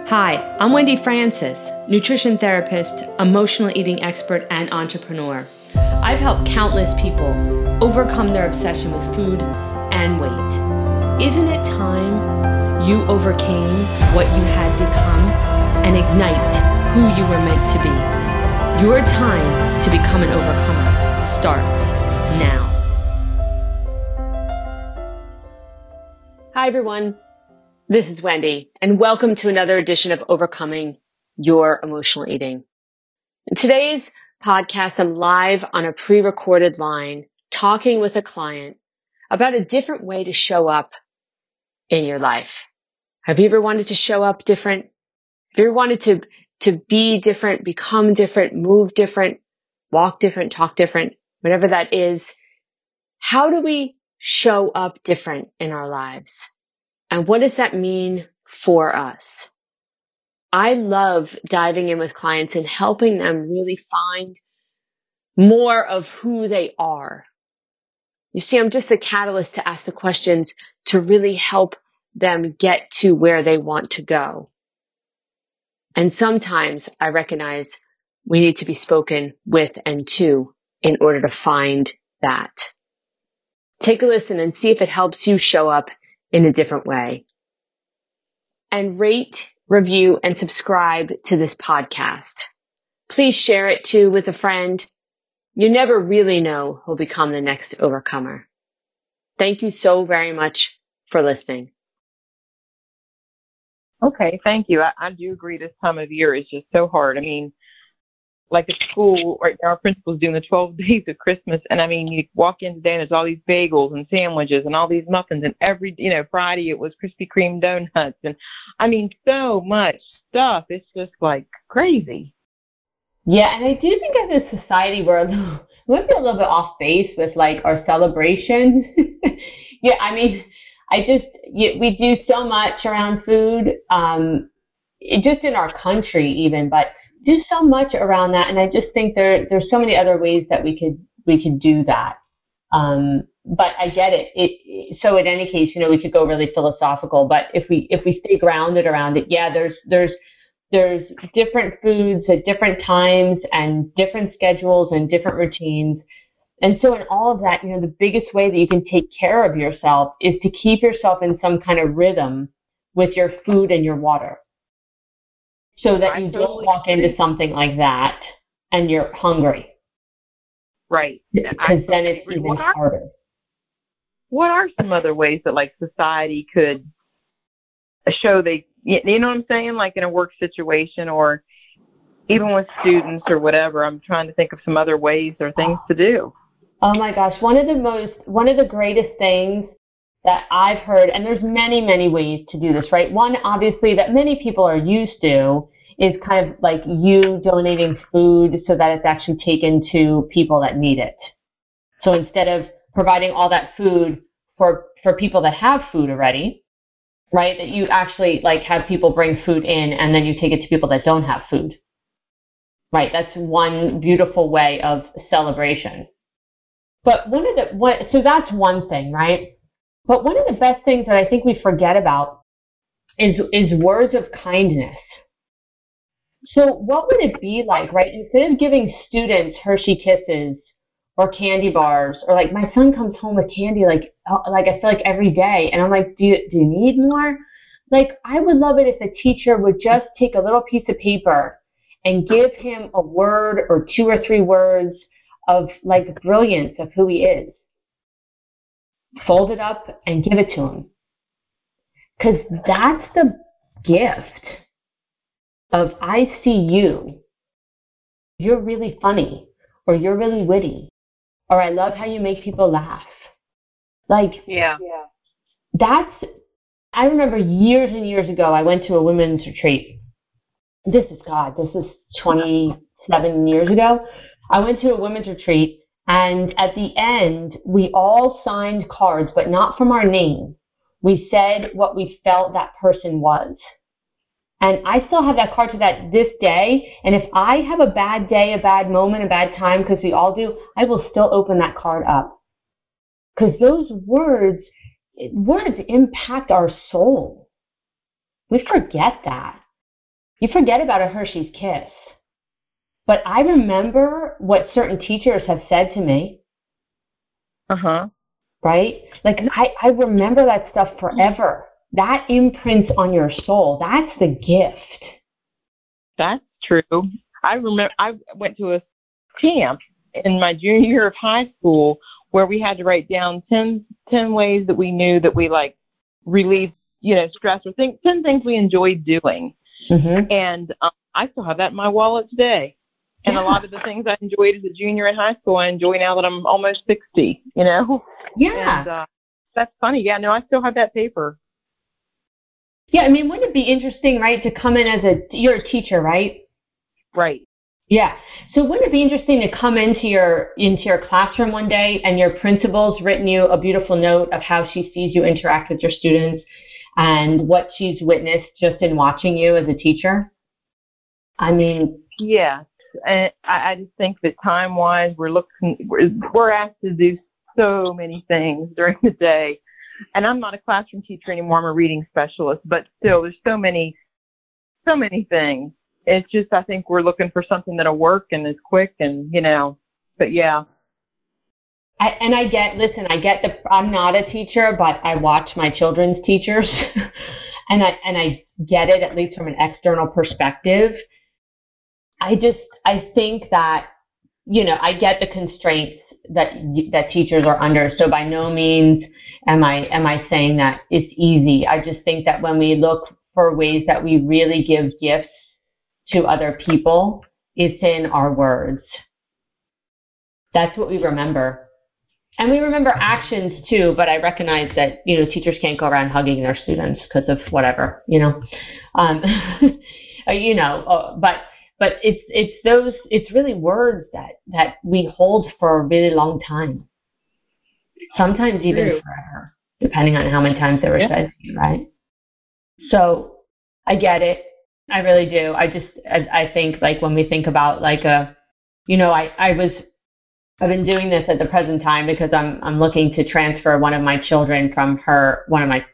Hi, I'm Wendy Francis, nutrition therapist, emotional eating expert, and entrepreneur. I've helped countless people overcome their obsession with food and weight. Isn't it time you overcame what you had become and ignite who you were meant to be? Your time to become an overcomer starts now. Hi, everyone. This is Wendy, and welcome to another edition of Overcoming Your Emotional Eating. In today's podcast, I'm live on a pre-recorded line talking with a client about a different way to show up in your life. Have you ever wanted to show up different? Have you ever wanted to be different, become different, move different, walk different, talk different, whatever that is? How do we show up different in our lives? And what does that mean for us? I love diving in with clients and helping them really find more of who they are. You see, I'm just the catalyst to ask the questions to really help them get to where they want to go. And sometimes I recognize we need to be spoken with and to in order to find that. Take a listen and see if it helps you show up in a different way. And rate, review, and subscribe to this podcast. Please share it too with a friend. You never really know who'll become the next overcomer. Thank you so very much for listening. Okay, thank you. I do agree this time of year is just so hard. I mean, like at school right now, our principal's doing the 12 days of Christmas, and I mean, you walk in today and there's all these bagels and sandwiches and all these muffins, and Friday it was Krispy Kreme donuts, and I mean, so much stuff. It's just like crazy. Yeah, and I do think as a society we're might be a little bit off base with like our celebration. Yeah, I mean, we do so much around food, just in our country even, but do so much around that, and I just think there's so many other ways that we could do that. But I get it. So in any case, we could go really philosophical, but if we stay grounded around it, yeah, there's different foods at different times and different schedules and different routines. And so in all of that, the biggest way that you can take care of yourself is to keep yourself in some kind of rhythm with your food and your water, so that you don't walk into something like that and you're hungry. Right. Because then it's even harder. What are some other ways that like society could show you know what I'm saying? Like in a work situation or even with students or whatever, I'm trying to think of some other ways or things to do. Oh my gosh. One of the greatest things that I've heard, and there's many, many ways to do this, right? One, obviously, that many people are used to is kind of like you donating food so that it's actually taken to people that need it. So instead of providing all that food for people that have food already, right, that you actually like have people bring food in and then you take it to people that don't have food. Right, that's one beautiful way of celebration. But so that's one thing, right? But one of the best things that I think we forget about is words of kindness. So what would it be like, right? Instead of giving students Hershey Kisses or candy bars, or like my son comes home with candy like I feel like every day, and I'm like, do you need more? Like, I would love it if the teacher would just take a little piece of paper and give him a word or 2 or 3 words of like the brilliance of who he is. Fold it up and give it to him. Because that's the gift of I see you. You're really funny, or you're really witty, or I love how you make people laugh. Like, yeah. I remember years and years ago, I went to a women's retreat. This is 27 years ago. I went to a women's retreat, and at the end, we all signed cards, but not from our name. We said what we felt that person was. And I still have that card to this day. And if I have a bad day, a bad moment, a bad time, because we all do, I will still open that card up. Because those words impact our soul. We forget that. You forget about a Hershey's Kiss. But I remember what certain teachers have said to me. Uh-huh. Right? Like, I remember that stuff forever. That imprints on your soul. That's the gift. That's true. I remember I went to a camp in my junior year of high school where we had to write down 10 ways that we knew that we, like, relieved, stress, or 10 things we enjoyed doing. Mm-hmm. And I still have that in my wallet today. And a lot of the things I enjoyed as a junior in high school, I enjoy now that I'm almost 60, Yeah. And that's funny. Yeah, no, I still have that paper. Yeah, I mean, wouldn't it be interesting, right, to come in as you're a teacher, right? Right. Yeah. So wouldn't it be interesting to come into your classroom one day and your principal's written you a beautiful note of how she sees you interact with your students and what she's witnessed just in watching you as a teacher? I mean, yeah. And I just think that time-wise, we're asked to do so many things during the day. And I'm not a classroom teacher anymore. I'm a reading specialist. But still, there's so many things. It's just, I think we're looking for something that'll work and is quick and, but yeah. I get I'm not a teacher, but I watch my children's teachers. and I get it, at least from an external perspective. I think that, I get the constraints that teachers are under. So by no means am I saying that it's easy. I just think that when we look for ways that we really give gifts to other people, it's in our words. That's what we remember. And we remember actions too, but I recognize that, teachers can't go around hugging their students because of whatever, But it's really words that we hold for a really long time. Sometimes even forever, depending on how many times they were said to you, right? So I get it. I really do. I think, like, when we think about, like, I've been doing this at the present time because I'm looking to transfer one of my children from her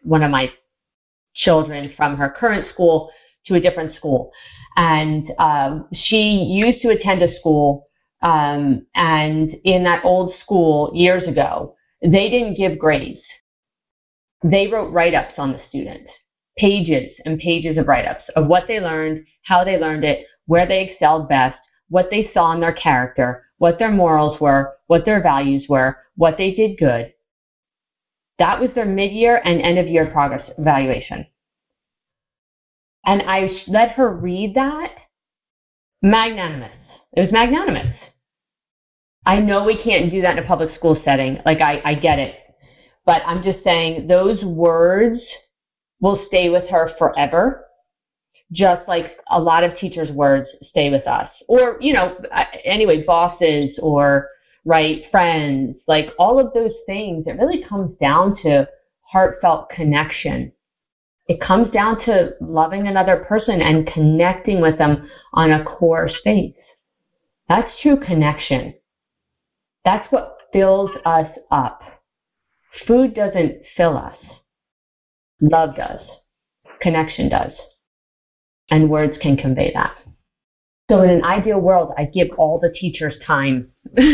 current school to a different school. And she used to attend a school, and in that old school years ago, they didn't give grades. They wrote write-ups on the students, pages and pages of write-ups of what they learned, how they learned it, where they excelled best, what they saw in their character, what their morals were, what their values were, what they did good. That was their mid-year and end-of-year progress evaluation. And I let her read that. Magnanimous. It was magnanimous. I know we can't do that in a public school setting. Like, I get it. But I'm just saying those words will stay with her forever, just like a lot of teachers' words stay with us. Or, anyway, bosses or, right, friends, like all of those things. It really comes down to heartfelt connection. It comes down to loving another person and connecting with them on a core space. That's true connection. That's what fills us up. Food doesn't fill us. Love does. Connection does. And words can convey that. So in an ideal world, I give all the teachers time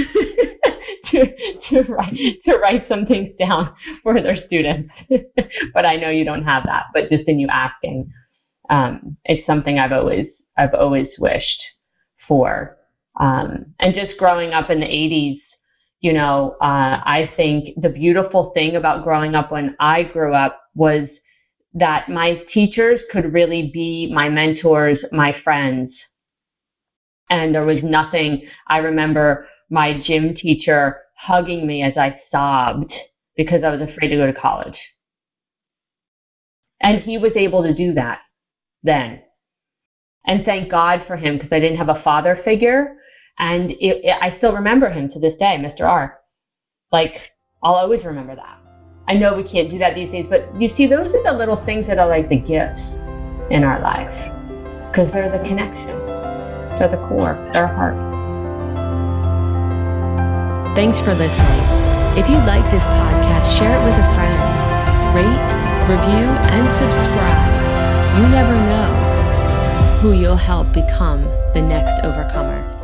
to write some things down for their students. But I know you don't have that. But just in you asking, it's something I've always wished for. And just growing up in the 80s, I think the beautiful thing about growing up when I grew up was that my teachers could really be my mentors, my friends. And there was nothing. I remember my gym teacher hugging me as I sobbed because I was afraid to go to college. And he was able to do that then. And thank God for him, because I didn't have a father figure. And I still remember him to this day, Mr. R. Like, I'll always remember that. I know we can't do that these days, but you see, those are the little things that are like the gifts in our life, because they're the connection. They're the core. They're heart. Thanks for listening. If you like this podcast, share it with a friend. Rate, review, and subscribe. You never know. who you'll help become the next overcomer.